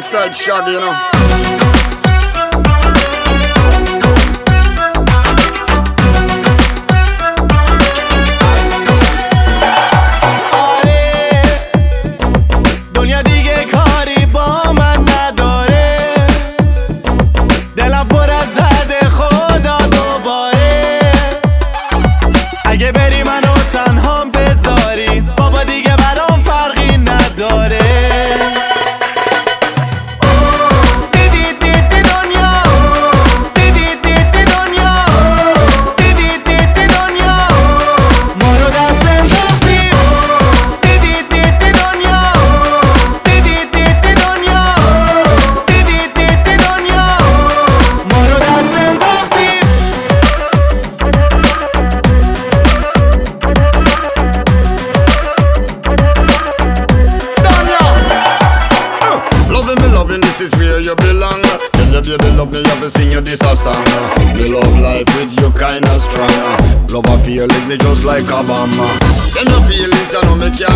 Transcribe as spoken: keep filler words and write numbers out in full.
alongside Shaggy, you know. اگه بری منو تنهام بذاری بابا دیگه برام فرقی نداره. دیدی دیدی دنیا، دیدی دیدی دنیا، دیدی دیدی دنیا، ما رو دست انداختیم. دیدی دیدی دنیا، دیدی دیدی دنیا، دیدی دیدی دنیا، ما رو دست انداختیم. This is where you belong. Tell your baby love me, have to sing you this a song. Me love life with you kinda strong. Love a feeling me just like a bomb. Them no feelings, I know me can't